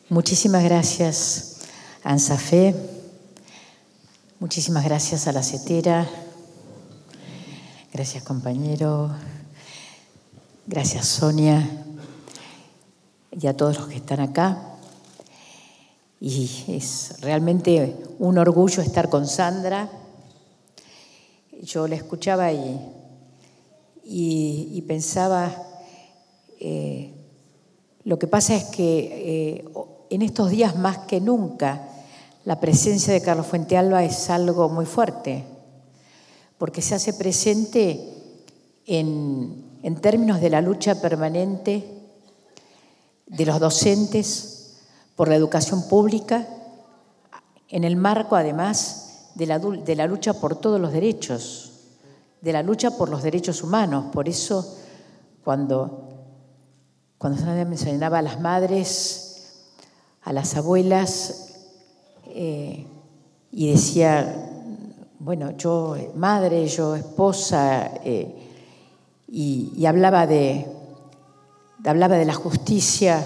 Muchísimas gracias, Ansafé. Muchísimas gracias a la CETERA. Gracias, compañero. Gracias, Sonia. Y a todos los que están acá. Y es realmente un orgullo estar con Sandra. Yo la escuchaba y pensaba, lo que pasa es que en estos días más que nunca la presencia de Carlos Fuentealba es algo muy fuerte, porque se hace presente en términos de la lucha permanente de los docentes por la educación pública, en el marco además de la lucha por todos los derechos, de la lucha por los derechos humanos. Por eso cuando Sandra mencionaba a las madres, a las abuelas, y decía, bueno, yo madre, yo esposa, y hablaba de la justicia,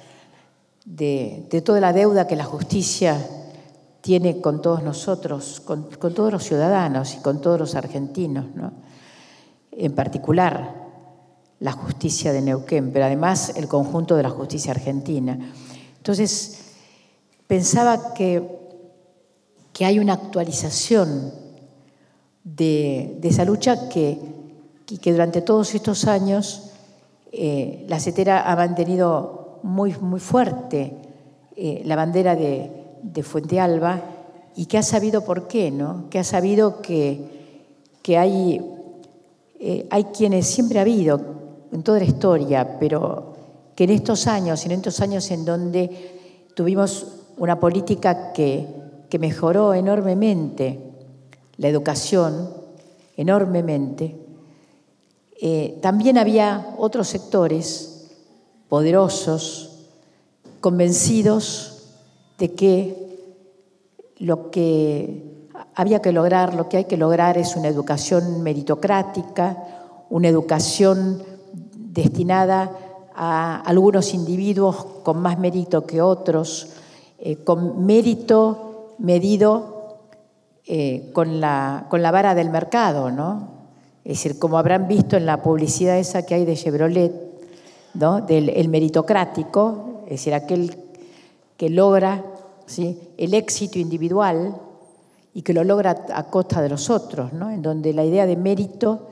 de toda la deuda que la justicia tiene con todos nosotros, con todos los ciudadanos y con todos los argentinos, ¿no? En particular la justicia de Neuquén, pero además el conjunto de la justicia argentina. Entonces, pensaba que hay una actualización de esa lucha que durante todos estos años la CETERA ha mantenido muy, muy fuerte la bandera de Fuentealba, y que ha sabido por qué, ¿no? Que ha sabido que hay quienes siempre ha habido en toda la historia, pero que en estos años en donde tuvimos una política que mejoró enormemente la educación, enormemente, también había otros sectores poderosos, convencidos de que lo que había que lograr, lo que hay que lograr es una educación meritocrática, una educación destinada a algunos individuos con más mérito que otros, con mérito medido con la vara del mercado, ¿no? Es decir, como habrán visto en la publicidad esa que hay de Chevrolet, ¿no? Del meritocrático, es decir, aquel que logra, ¿sí?, el éxito individual y que lo logra a costa de los otros, ¿no? En donde la idea de mérito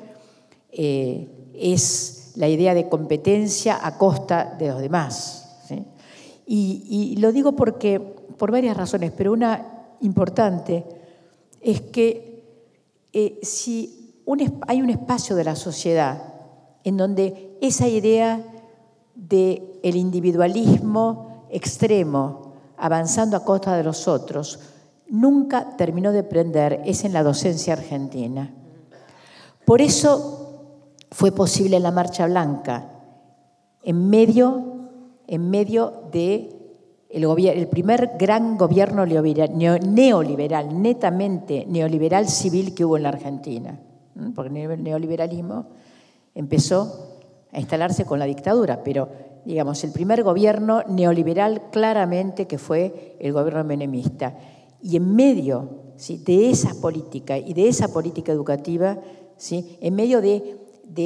es la idea de competencia a costa de los demás, ¿sí? Y lo digo porque, por varias razones, pero una importante es que si hay un espacio de la sociedad en donde esa idea del individualismo extremo, avanzando a costa de los otros, nunca terminó de prender, es en la docencia argentina. Por eso fue posible la Marcha Blanca, en medio de el primer gran gobierno neoliberal, netamente neoliberal civil que hubo en la Argentina, porque el neoliberalismo empezó a instalarse con la dictadura, pero digamos el primer gobierno neoliberal claramente que fue el gobierno menemista. Y en medio, ¿sí?, de esa política y de esa política educativa, ¿sí?, en medio del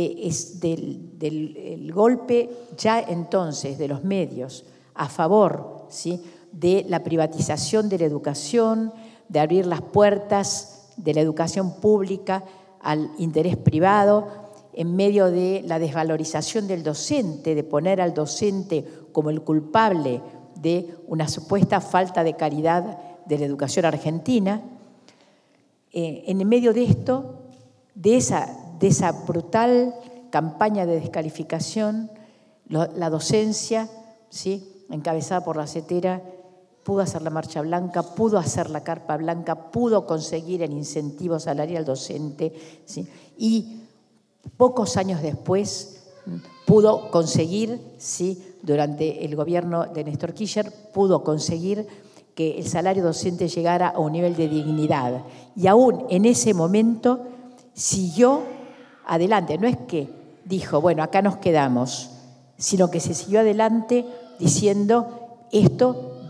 golpe ya entonces de los medios a favor, ¿sí?, de la privatización de la educación, de abrir las puertas de la educación pública al interés privado, en medio de la desvalorización del docente, de poner al docente como el culpable de una supuesta falta de calidad de la educación argentina. En medio de esto, de esa brutal campaña de descalificación, la docencia, ¿sí?, encabezada por la CETERA, pudo hacer la Marcha Blanca, pudo hacer la Carpa Blanca, pudo conseguir el incentivo salarial docente, ¿sí?, y pocos años después pudo conseguir, ¿sí?, durante el gobierno de Néstor Kirchner, pudo conseguir que el salario docente llegara a un nivel de dignidad. Y aún en ese momento siguió adelante. No es que dijo, bueno, acá nos quedamos, sino que se siguió adelante diciendo, esto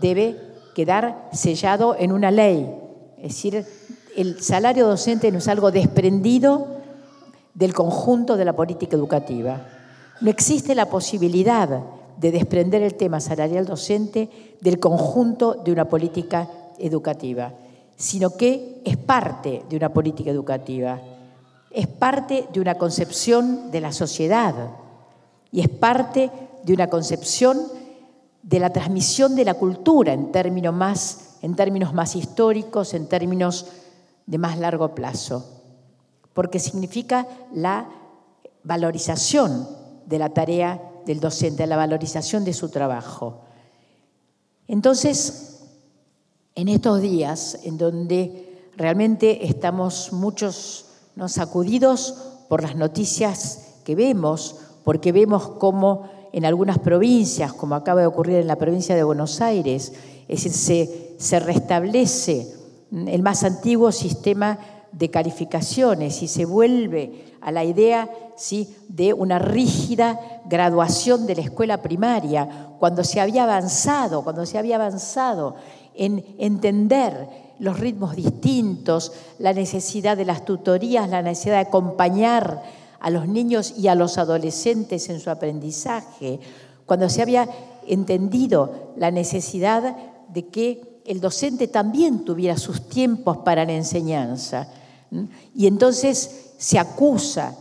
debe quedar sellado en una ley. Es decir, el salario docente no es algo desprendido del conjunto de la política educativa. No existe la posibilidad de desprender el tema salarial docente del conjunto de una política educativa, sino que es parte de una política educativa, es parte de una concepción de la sociedad y es parte de una concepción de la transmisión de la cultura en términos más históricos, en términos de más largo plazo, porque significa la valorización de la tarea del docente, la valorización de su trabajo. Entonces, en estos días en donde realmente estamos muchos sacudidos por las noticias que vemos, porque vemos cómo en algunas provincias, como acaba de ocurrir en la provincia de Buenos Aires, es decir, se restablece el más antiguo sistema de calificaciones y se vuelve a la idea, ¿sí?, de una rígida graduación de la escuela primaria, cuando se había avanzado en entender los ritmos distintos, la necesidad de las tutorías, la necesidad de acompañar a los niños y a los adolescentes en su aprendizaje, cuando se había entendido la necesidad de que el docente también tuviera sus tiempos para la enseñanza. Y entonces se acusa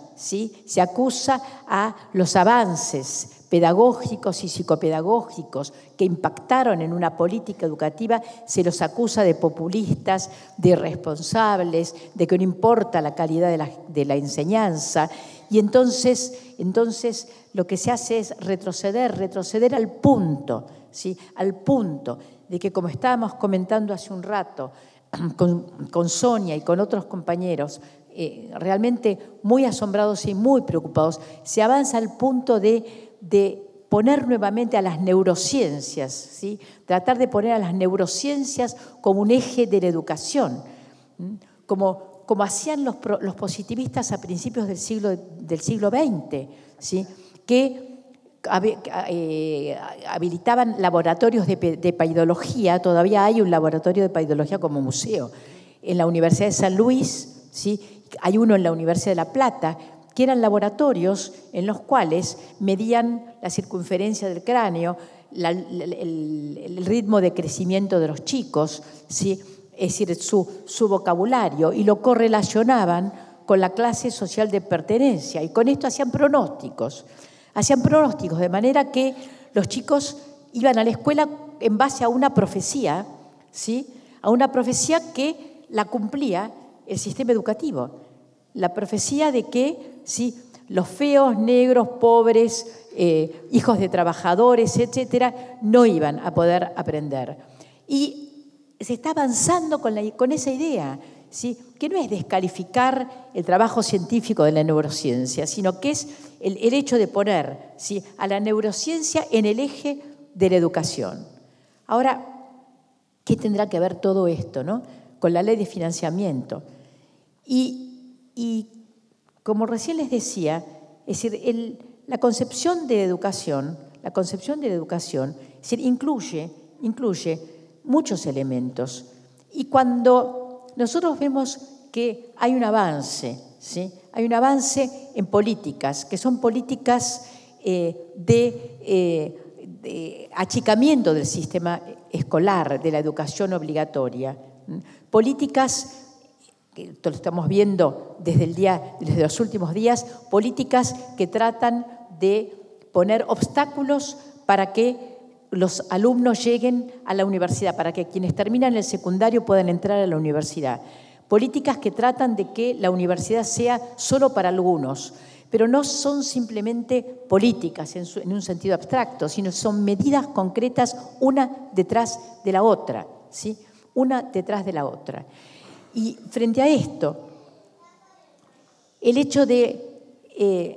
a los avances pedagógicos y psicopedagógicos que impactaron en una política educativa, se los acusa de populistas, de irresponsables, de que no importa la calidad de la enseñanza. Y entonces lo que se hace es retroceder al punto, ¿sí?, al punto de que, como estábamos comentando hace un rato con Sonia y con otros compañeros, realmente muy asombrados y muy preocupados, se avanza al punto de poner nuevamente a las neurociencias, ¿sí?, tratar de poner a las neurociencias como un eje de la educación, como hacían los positivistas a principios del siglo XX, ¿sí?, que habilitaban laboratorios de paidología. Todavía hay un laboratorio de paidología como museo en la Universidad de San Luis, ¿sí?, hay uno en la Universidad de La Plata, que eran laboratorios en los cuales medían la circunferencia del cráneo, el ritmo de crecimiento de los chicos, ¿sí?, es decir, su vocabulario, y lo correlacionaban con la clase social de pertenencia, y con esto hacían pronósticos, de manera que los chicos iban a la escuela en base a una profecía, ¿sí?, a una profecía que la cumplía el sistema educativo, la profecía de que, ¿sí?, los feos, negros, pobres, hijos de trabajadores, etcétera, no iban a poder aprender. Y se está avanzando con esa idea, ¿sí?, que no es descalificar el trabajo científico de la neurociencia, sino que es el hecho de poner, ¿sí?, a la neurociencia en el eje de la educación. Ahora, ¿qué tendrá que ver todo esto, ¿no?, con la ley de financiamiento? Y como recién les decía, es decir, la concepción de la educación, es decir, incluye muchos elementos. Y cuando nosotros vemos que hay un avance, ¿sí?, hay un avance en políticas, que son políticas de achicamiento del sistema escolar, de la educación obligatoria, políticas que lo estamos viendo desde los últimos días, políticas que tratan de poner obstáculos para que los alumnos lleguen a la universidad, para que quienes terminan el secundario puedan entrar a la universidad. Políticas que tratan de que la universidad sea solo para algunos, pero no son simplemente políticas en un sentido abstracto, sino son medidas concretas una detrás de la otra, ¿sí?, una detrás de la otra. Y frente a esto, el hecho de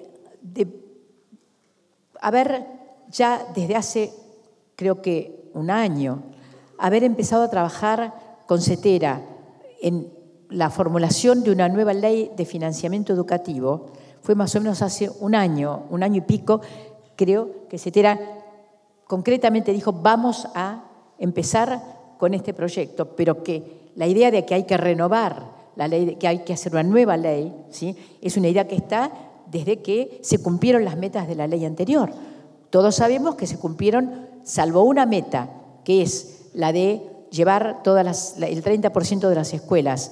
haber ya desde hace, creo que un año, haber empezado a trabajar con CETERA en la formulación de una nueva ley de financiamiento educativo, fue más o menos hace un año y pico, creo que CETERA concretamente dijo: vamos a empezar con este proyecto, pero que la idea de que hay que renovar la ley, que hay que hacer una nueva ley, ¿sí?, es una idea que está desde que se cumplieron las metas de la ley anterior. Todos sabemos que se cumplieron, salvo una meta, que es la de llevar el 30% de las escuelas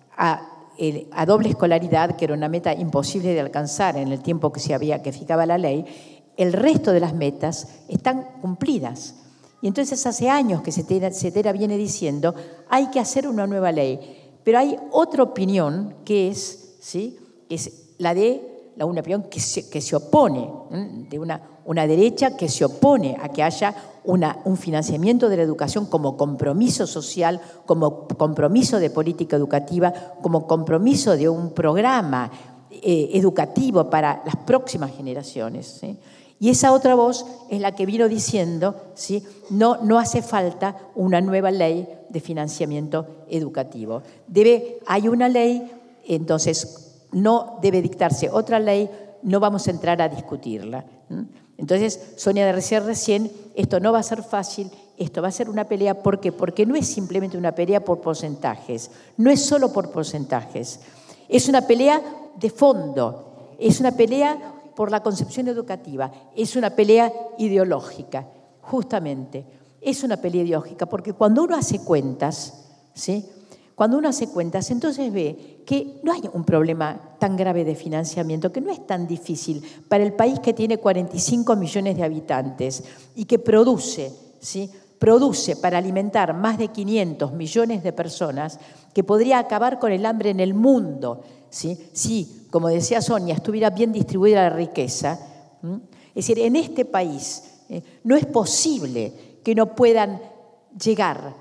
a doble escolaridad, que era una meta imposible de alcanzar en el tiempo que fijaba la ley. El resto de las metas están cumplidas. Y entonces hace años que CETERA viene diciendo hay que hacer una nueva ley. Pero hay otra opinión que es, ¿sí?, es una opinión que se opone, de una derecha que se opone a que haya un financiamiento de la educación como compromiso social, como compromiso de política educativa, como compromiso de un programa educativo para las próximas generaciones, ¿sí? Y esa otra voz es la que vino diciendo, ¿sí?, no hace falta una nueva ley de financiamiento educativo. Hay una ley, entonces no debe dictarse otra ley, no vamos a entrar a discutirla. Entonces, Sonia decía recién, esto no va a ser fácil, esto va a ser una pelea. ¿Por qué? Porque no es simplemente una pelea por porcentajes, no es solo por porcentajes, es una pelea de fondo, es una pelea por la concepción educativa, es una pelea ideológica, justamente, es una pelea ideológica, porque cuando uno hace cuentas, ¿sí?, cuando uno hace cuentas, entonces ve que no hay un problema tan grave de financiamiento, que no es tan difícil para el país que tiene 45 millones de habitantes y que produce, ¿sí?, produce para alimentar más de 500 millones de personas, que podría acabar con el hambre en el mundo, ¿sí?, si, como decía Sonia, estuviera bien distribuida la riqueza. Es decir, en este país no es posible que no puedan llegar,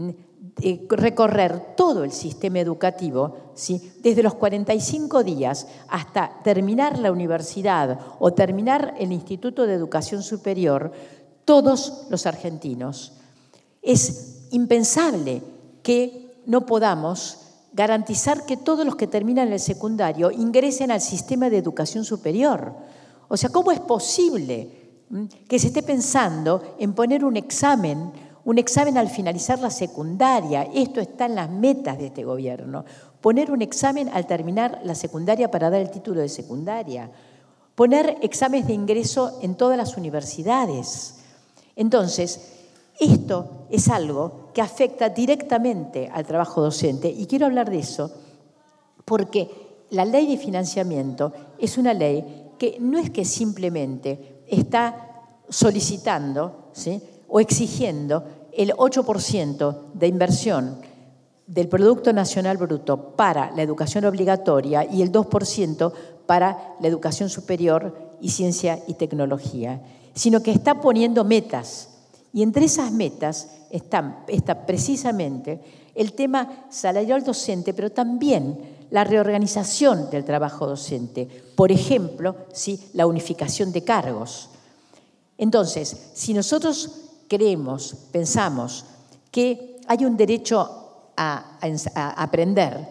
recorrer todo el sistema educativo, ¿sí?, desde los 45 días hasta terminar la universidad o terminar el Instituto de Educación Superior, todos los argentinos. Es impensable que no podamos garantizar que todos los que terminan el secundario ingresen al sistema de educación superior. O sea, ¿cómo es posible que se esté pensando en poner un examen al finalizar la secundaria? Esto está en las metas de este gobierno. Poner un examen al terminar la secundaria para dar el título de secundaria. Poner exámenes de ingreso en todas las universidades. Entonces, esto es algo que afecta directamente al trabajo docente, y quiero hablar de eso porque la ley de financiamiento es una ley que no es que simplemente está solicitando, ¿sí?, o exigiendo el 8% de inversión del Producto Nacional Bruto para la educación obligatoria y el 2% para la educación superior y ciencia y tecnología, sino que está poniendo metas. Y entre esas metas está precisamente el tema salarial docente, pero también la reorganización del trabajo docente. Por ejemplo, ¿sí?, la unificación de cargos. Entonces, si nosotros pensamos que hay un derecho a aprender,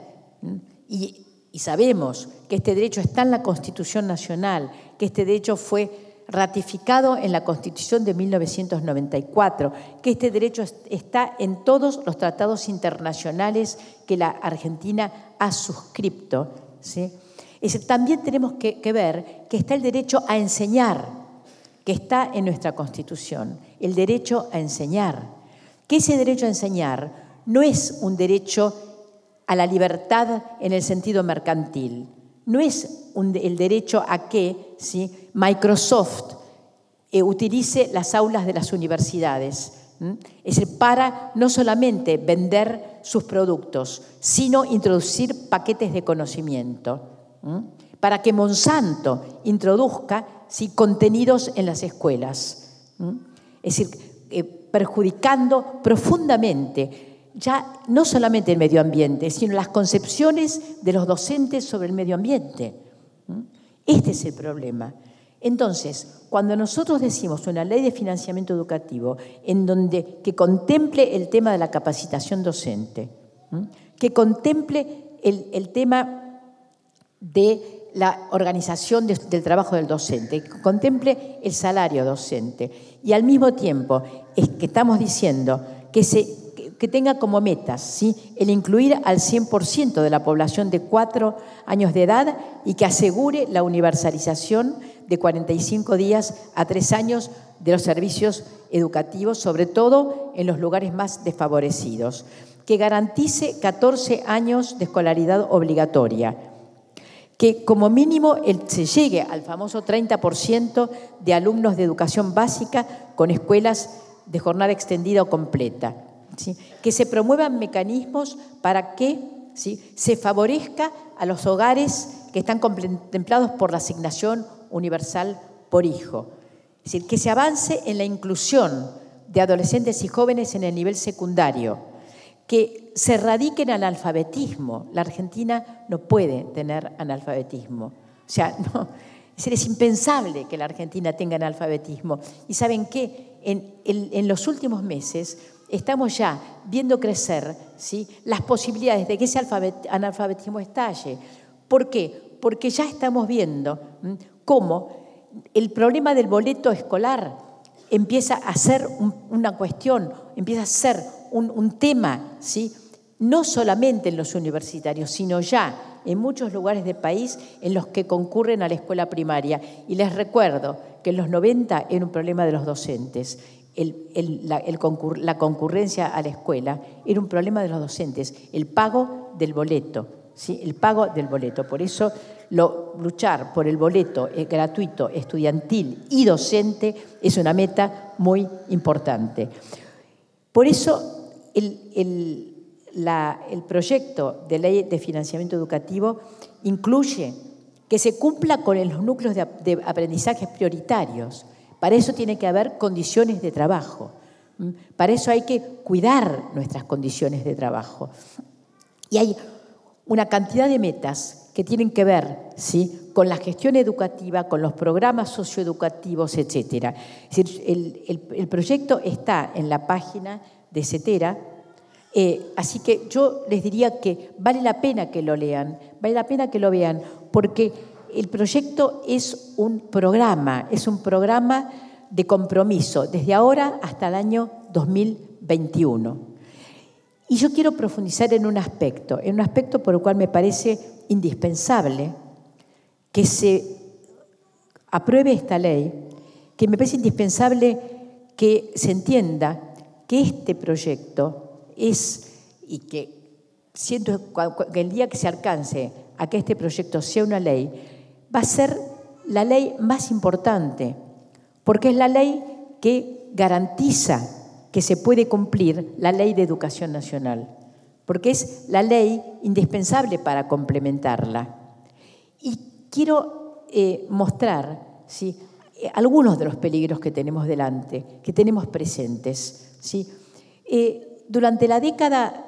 y sabemos que este derecho está en la Constitución Nacional, que este derecho fue ratificado en la Constitución de 1994, que este derecho está en todos los tratados internacionales que la Argentina ha suscrito, ¿sí? También tenemos que ver que está el derecho a enseñar, que está en nuestra Constitución, el derecho a enseñar, que ese derecho a enseñar no es un derecho a la libertad en el sentido mercantil, no es el derecho a que, ¿sí?, Microsoft utilice las aulas de las universidades, es decir, para no solamente vender sus productos, sino introducir paquetes de conocimiento, para que Monsanto introduzca, ¿sí?, contenidos en las escuelas, es decir, perjudicando profundamente ya no solamente el medio ambiente, sino las concepciones de los docentes sobre el medio ambiente. Este es el problema. Entonces, cuando nosotros decimos una ley de financiamiento educativo que contemple el tema de la capacitación docente, que contemple el tema de la organización del trabajo del docente, que contemple el salario docente, y al mismo tiempo es que estamos diciendo que tenga como metas, ¿sí?, el incluir al 100% de la población de 4 años de edad y que asegure la universalización de 45 días a 3 años de los servicios educativos, sobre todo en los lugares más desfavorecidos, que garantice 14 años de escolaridad obligatoria, que como mínimo se llegue al famoso 30% de alumnos de educación básica con escuelas de jornada extendida o completa, ¿sí?, que se promuevan mecanismos para que, ¿sí?, se favorezca a los hogares que están contemplados por la asignación universal por hijo. Es decir, que se avance en la inclusión de adolescentes y jóvenes en el nivel secundario, que se erradique el analfabetismo. La Argentina no puede tener analfabetismo. O sea, no, es impensable que la Argentina tenga analfabetismo. Y ¿saben qué? En los últimos meses estamos ya viendo crecer, ¿sí?, las posibilidades de que ese analfabetismo estalle. ¿Por qué? Porque ya estamos viendo cómo el problema del boleto escolar empieza a ser una cuestión, empieza a ser un tema, ¿sí?, no solamente en los universitarios, sino ya en muchos lugares del país en los que concurren a la escuela primaria. Y les recuerdo que en los 90 era un problema de los docentes. La concurrencia a la escuela era un problema de los docentes, el pago del boleto, ¿sí?, el pago del boleto. Por eso luchar por el boleto gratuito, estudiantil y docente es una meta muy importante. Por eso el proyecto de ley de financiamiento educativo incluye que se cumpla con los núcleos de aprendizajes prioritarios. Para eso tiene que haber condiciones de trabajo. Para eso hay que cuidar nuestras condiciones de trabajo. Y hay una cantidad de metas que tienen que ver, ¿sí?, con la gestión educativa, con los programas socioeducativos, etc. Es decir, el proyecto está en la página de CETERA, así que yo les diría que vale la pena que lo lean, vale la pena que lo vean, porque el proyecto es un programa de compromiso desde ahora hasta el año 2021. Y yo quiero profundizar en un aspecto por el cual me parece indispensable que se apruebe esta ley, que me parece indispensable que se entienda que este proyecto y que siento que el día que se alcance a que este proyecto sea una ley, va a ser la ley más importante, porque es la ley que garantiza que se puede cumplir la Ley de Educación Nacional, porque es la ley indispensable para complementarla. Y quiero mostrar, ¿sí?, algunos de los peligros que tenemos delante, que tenemos presentes, ¿sí? Durante la década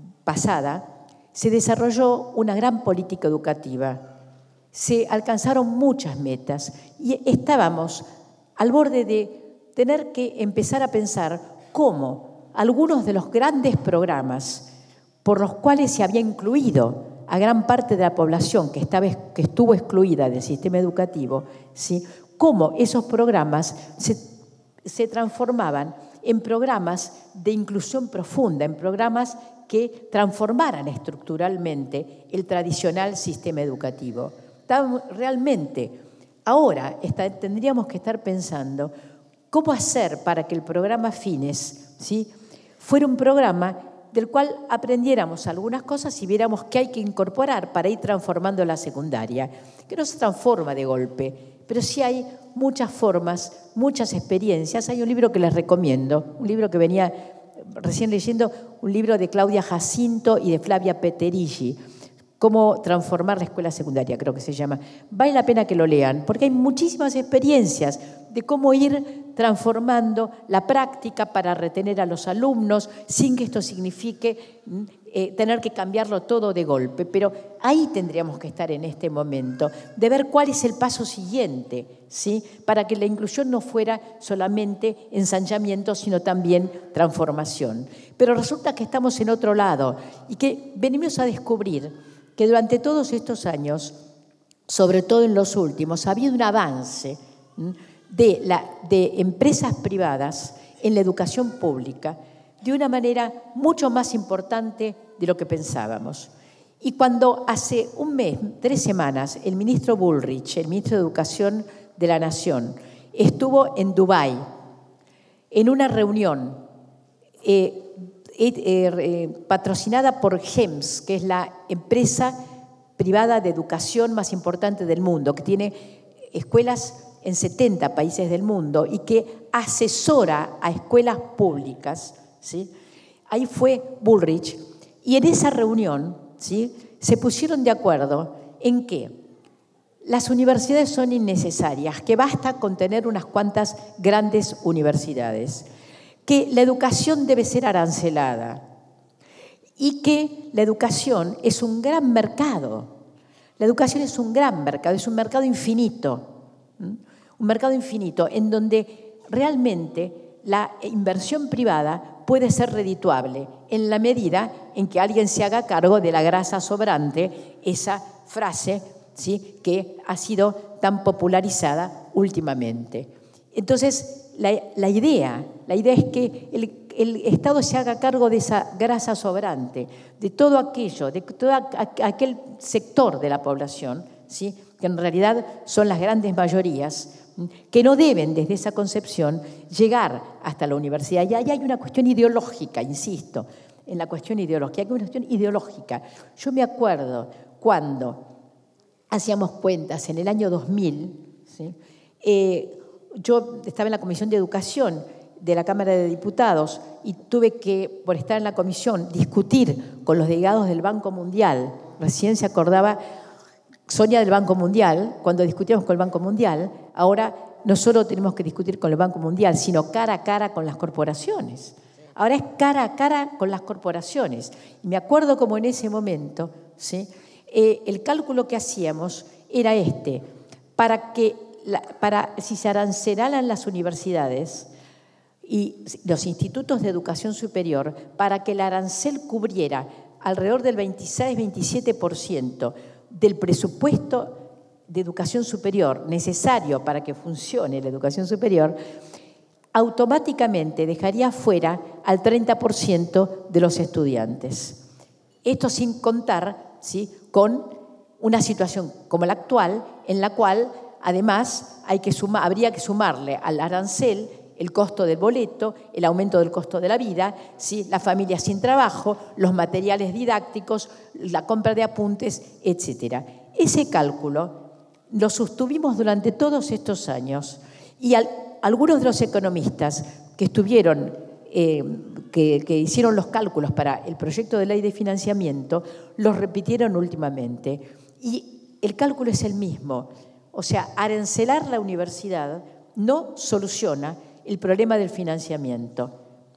pasada se desarrolló una gran política educativa, se alcanzaron muchas metas y estábamos al borde de tener que empezar a pensar cómo algunos de los grandes programas por los cuales se había incluido a gran parte de la población que estuvo excluida del sistema educativo, ¿sí?, cómo esos programas se transformaban en programas de inclusión profunda, en programas que transformaran estructuralmente el tradicional sistema educativo. Realmente, ahora tendríamos que estar pensando cómo hacer para que el programa Fines, ¿sí?, fuera un programa del cual aprendiéramos algunas cosas y viéramos qué hay que incorporar para ir transformando la secundaria, que no se transforma de golpe, pero sí hay muchas formas, muchas experiencias. Hay un libro que les recomiendo, un libro que venía recién leyendo, un libro de Claudia Jacinto y de Flavia Peterigi, Cómo transformar la escuela secundaria, creo que se llama. Vale la pena que lo lean, porque hay muchísimas experiencias de cómo ir transformando la práctica para retener a los alumnos sin que esto signifique tener que cambiarlo todo de golpe. Pero ahí tendríamos que estar en este momento, de ver cuál es el paso siguiente, ¿sí?, para que la inclusión no fuera solamente ensanchamiento, sino también transformación. Pero resulta que estamos en otro lado y que venimos a descubrir que durante todos estos años, sobre todo en los últimos, ha habido un avance de empresas privadas en la educación pública de una manera mucho más importante de lo que pensábamos. Y cuando hace un mes, 3 semanas, el ministro Bullrich, el ministro de Educación de la Nación, estuvo en Dubái en una reunión patrocinada por GEMS, que es la empresa privada de educación más importante del mundo, que tiene escuelas en 70 países del mundo y que asesora a escuelas públicas, ¿sí? Ahí fue Bullrich, y en esa reunión, ¿sí?, se pusieron de acuerdo en que las universidades son innecesarias, que basta con tener unas cuantas grandes universidades, que la educación debe ser arancelada y que la educación es un gran mercado. La educación es un gran mercado, es un mercado infinito, un mercado infinito en donde realmente la inversión privada puede ser redituable en la medida en que alguien se haga cargo de la grasa sobrante, esa frase, ¿sí?, que ha sido tan popularizada últimamente. Entonces, la idea es que el Estado se haga cargo de esa grasa sobrante, de todo aquello, de todo aquel sector de la población, ¿sí?, que en realidad son las grandes mayorías, que no deben, desde esa concepción, llegar hasta la universidad. Y ahí hay una cuestión ideológica, insisto, en la cuestión ideológica, hay una cuestión ideológica. Yo me acuerdo cuando hacíamos cuentas en el año 2000, ¿sí?, yo estaba en la Comisión de Educación de la Cámara de Diputados y tuve que, por estar en la comisión, discutir con los delegados del Banco Mundial. Recién se acordaba Sonia del Banco Mundial, cuando discutíamos con el Banco Mundial. Ahora no solo tenemos que discutir con el Banco Mundial, sino cara a cara con las corporaciones. Ahora es cara a cara con las corporaciones. Y me acuerdo como en ese momento, ¿sí?, el cálculo que hacíamos era este: si se arancelaran las universidades y los institutos de educación superior, para que el arancel cubriera alrededor del 26-27% del presupuesto de educación superior necesario para que funcione la educación superior, automáticamente dejaría fuera al 30% de los estudiantes. Esto sin contar, ¿sí?, con una situación como la actual, en la cual además habría que sumarle al arancel el costo del boleto, el aumento del costo de la vida, ¿sí?, las familias sin trabajo, los materiales didácticos, la compra de apuntes, etc. Ese cálculo lo sostuvimos durante todos estos años y algunos de los economistas que estuvieron, que hicieron los cálculos para el proyecto de ley de financiamiento, los repitieron últimamente. Y el cálculo es el mismo. O sea, arancelar la universidad no soluciona el problema del financiamiento.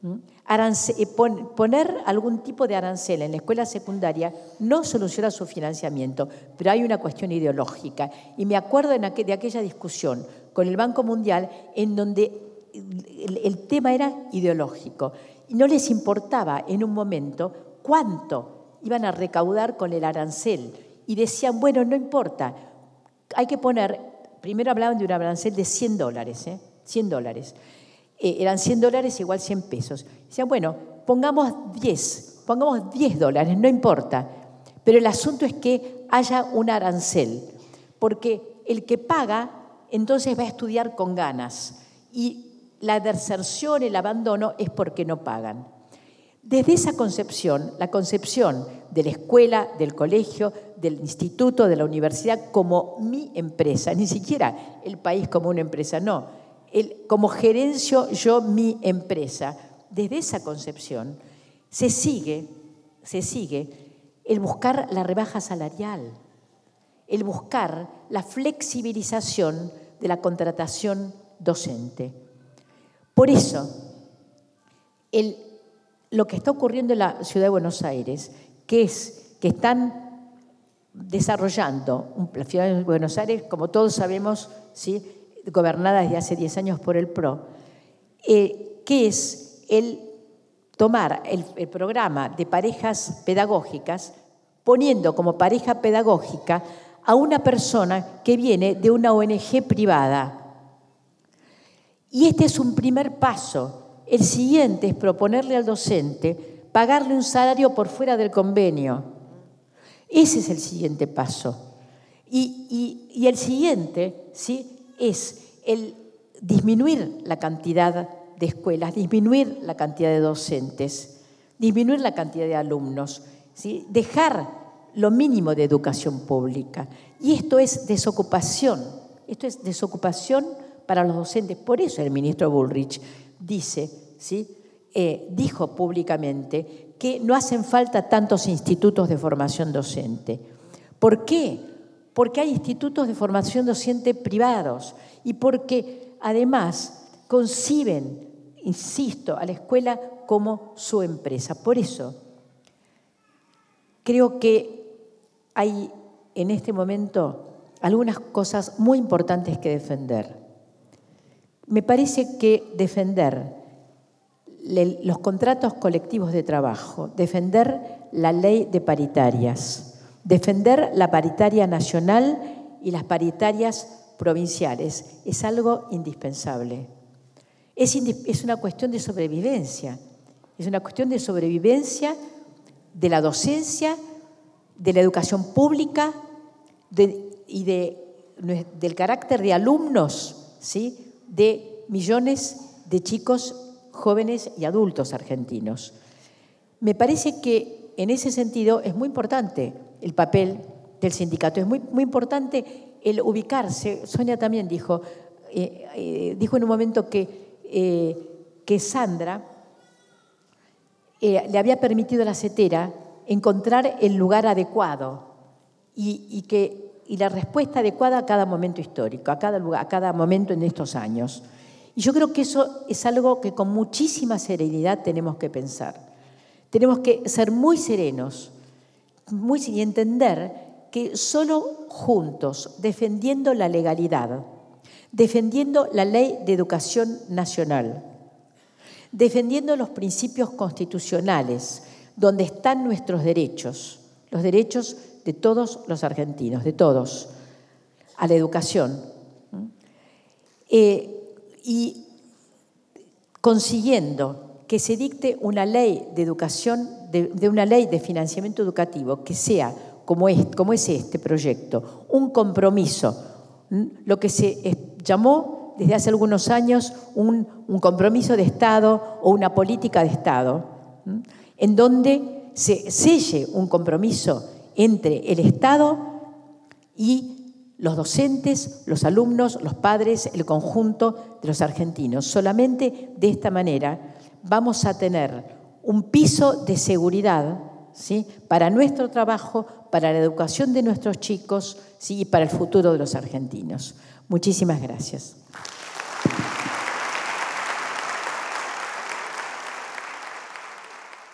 Poner algún tipo de arancel en la escuela secundaria no soluciona su financiamiento, pero hay una cuestión ideológica. Y me acuerdo de aquella discusión con el Banco Mundial en donde el tema era ideológico y no les importaba en un momento cuánto iban a recaudar con el arancel. Y decían, bueno, no importa, hay que poner, primero hablaban de un arancel de $100, $100. Eran $100 igual 100 pesos. Decían, bueno, pongamos $10, no importa. Pero el asunto es que haya un arancel, porque el que paga entonces va a estudiar con ganas y la deserción, el abandono es porque no pagan. Desde esa concepción, la concepción de la escuela, del colegio, del instituto, de la universidad como mi empresa, ni siquiera el país como una empresa, no, como gerencio yo mi empresa, desde esa concepción se sigue el buscar la rebaja salarial, el buscar la flexibilización de la contratación docente. Por eso, lo que está ocurriendo en la Ciudad de Buenos Aires, que es que están desarrollando la Ciudad de Buenos Aires, como todos sabemos, ¿sí?, gobernada desde hace 10 años por el PRO, que es el tomar el programa de parejas pedagógicas, poniendo como pareja pedagógica a una persona que viene de una ONG privada. Y este es un primer paso El siguiente es proponerle al docente pagarle un salario por fuera del convenio. Ese es el siguiente paso. Y el siguiente, ¿sí?, es el disminuir la cantidad de escuelas, disminuir la cantidad de docentes, disminuir la cantidad de alumnos, ¿sí?, dejar lo mínimo de educación pública. Y esto es desocupación para los docentes. Por eso el ministro Bullrich dijo públicamente que no hacen falta tantos institutos de formación docente. ¿Por qué? Porque hay institutos de formación docente privados y porque además conciben, insisto, a la escuela como su empresa. Por eso creo que hay en este momento algunas cosas muy importantes que defender. Me parece que defender los contratos colectivos de trabajo, defender la ley de paritarias, defender la paritaria nacional y las paritarias provinciales es algo indispensable. Es una cuestión de sobrevivencia. Es una cuestión de sobrevivencia de la docencia, de la educación pública y del carácter de alumnos, ¿sí?, de millones de chicos, jóvenes y adultos argentinos. Me parece que en ese sentido es muy importante el papel del sindicato, es muy, muy importante el ubicarse. Sonia también dijo en un momento que Sandra le había permitido a la CETERA encontrar el lugar adecuado y la respuesta adecuada a cada momento histórico, a cada momento en estos años. Y yo creo que eso es algo que con muchísima serenidad tenemos que pensar. Tenemos que ser muy serenos y entender que solo juntos, defendiendo la legalidad, defendiendo la Ley de Educación Nacional, defendiendo los principios constitucionales, donde están nuestros derechos, los derechos de todos los argentinos, de todos, a la educación, y consiguiendo que se dicte una ley de educación, de una ley de financiamiento educativo que sea, como es este proyecto, un compromiso, lo que se llamó desde hace algunos años un compromiso de Estado o una política de Estado, en donde se selle un compromiso entre el Estado y los docentes, los alumnos, los padres, el conjunto de los argentinos. Solamente de esta manera vamos a tener un piso de seguridad, ¿sí?, para nuestro trabajo, para la educación de nuestros chicos, ¿sí?, y para el futuro de los argentinos. Muchísimas gracias.